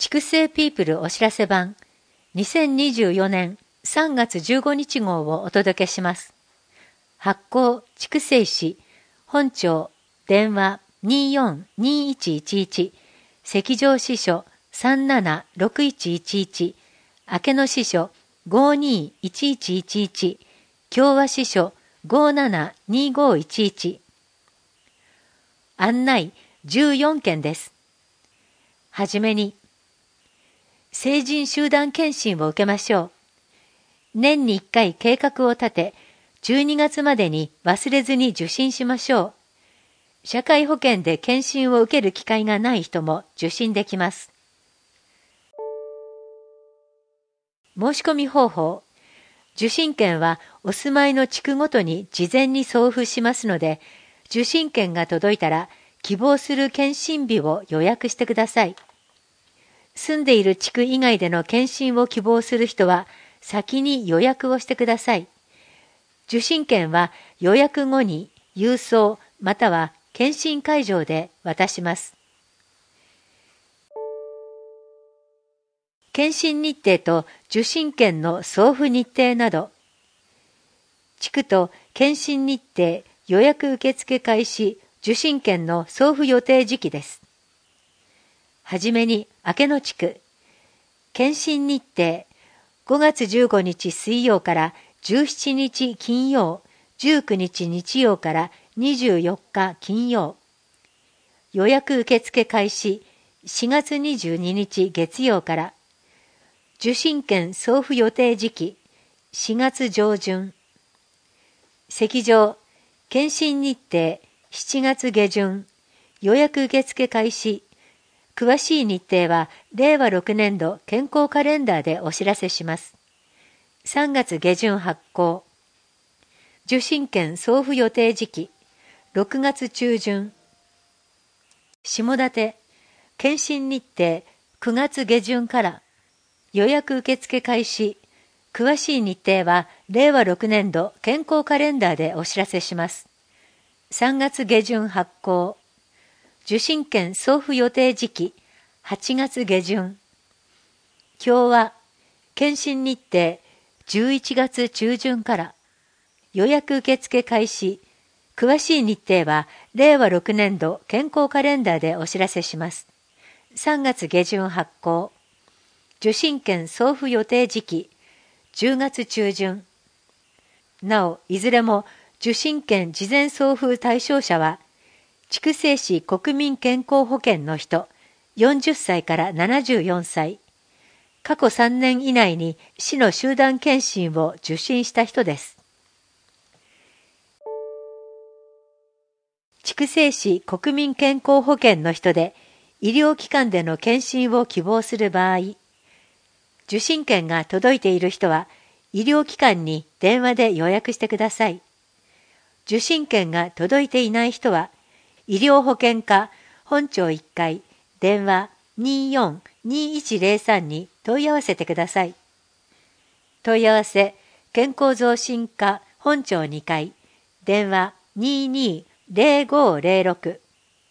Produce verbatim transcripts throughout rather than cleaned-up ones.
畜生ピープルお知らせ版にせんにじゅうよねんさんがつじゅうごにち号をお届けします。発行畜生誌本庁電話 にーよんにーいちいちいち 赤上支所 さんななろくいちいちいち 明けの支所 ごーにーいちいちいちいち 共和支所 ごーななにーごーいちいち。案内じゅうよんけんです。はじめに成人集団検診を受けましょう。年にいっかい計画を立て、じゅうにがつまでに忘れずに受診しましょう。社会保険で検診を受ける機会がない人も受診できます。申し込み方法。受診券はお住まいの地区ごとに事前に送付しますので、受診券が届いたら希望する検診日を予約してください。住んでいる地区以外での検診を希望する人は先に予約をしてください。受診券は予約後に郵送または検診会場で渡します。検診日程と受診券の送付日程など、地区と検診日程、予約受付開始、受診券の送付予定時期です。はじめに明けの地区、検診日程、ごがつじゅうごにち水曜からじゅうしちにち金曜、じゅうくにち日曜からにじゅうよっか金曜。予約受付開始、しがつにじゅうににち月曜から。受診券送付予定時期、しがつ上旬。席上、検診日程、しちがつ下旬。予約受付開始。詳しい日程はれいわろくねんど健康カレンダーでお知らせします。さんがつ下旬発行。受診券送付予定時期、ろくがつ中旬。下館、検診日程、くがつ下旬から。予約受付開始。詳しい日程はれいわろくねんど健康カレンダーでお知らせします。さんがつ下旬発行。受診券送付予定時期、はちがつ下旬。共和、検診日程、じゅういちがつ中旬から。予約受付開始。詳しい日程はれいわろくねんど健康カレンダーでお知らせします。さんがつ下旬発行。受診券送付予定時期、じゅうがつ中旬。なお、いずれも受診券事前送付対象者は、畜生市国民健康保険の人、よんじゅっさいからななじゅうよんさい、過去さんねん以内に市の集団検診を受診した人です。畜生市国民健康保険の人で、医療機関での検診を希望する場合、受診券が届いている人は、医療機関に電話で予約してください。受診券が届いていない人は、医療保険課本庁いっかい電話 にーよんにーいちゼロさん に問い合わせてください。問い合わせ健康増進課本庁にかい電話 にーにーゼロごーゼロろく。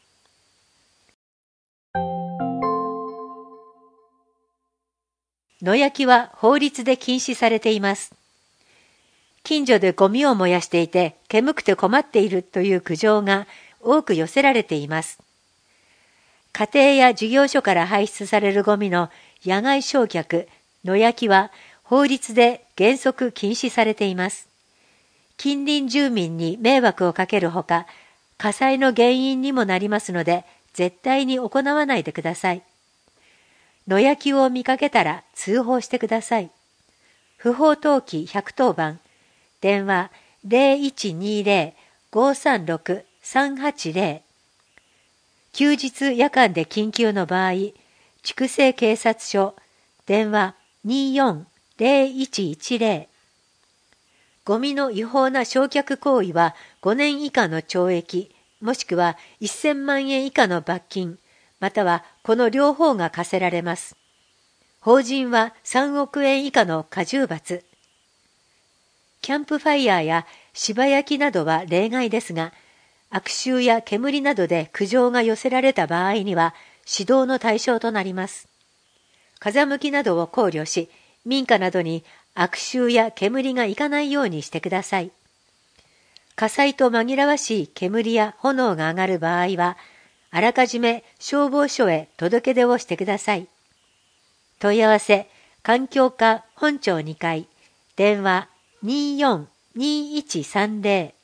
野焼きは法律で禁止されています。近所でゴミを燃やしていて煙くて困っているという苦情が多く寄せられています。家庭や事業所から排出されるゴミの野外焼却、野焼きは法律で原則禁止されています。近隣住民に迷惑をかけるほか、火災の原因にもなりますので、絶対に行わないでください。野焼きを見かけたら通報してください。不法投棄ひゃくとおばん、電話 ゼロいちにゼロ ごーさんろく さんはちゼロ。休日夜間で緊急の場合、畜生警察署、電話 にーよんゼロいちいちゼロ。ゴミの違法な焼却行為はごねん以下の懲役、もしくはせんまんえん以下の罰金、またはこの両方が課せられます。法人はさんおくえん以下の過重罰。キャンプファイヤーや柴焼きなどは例外ですが、悪臭や煙などで苦情が寄せられた場合には指導の対象となります。 風向きなどを考慮し、民家などに悪臭や煙がいかないようにしてください。火災と紛らわしい煙や炎が上がる場合は、あらかじめ消防署へ届け出をしてください。問い合わせ、環境課本庁にかい、電話 にーよん にーいちさんぜろ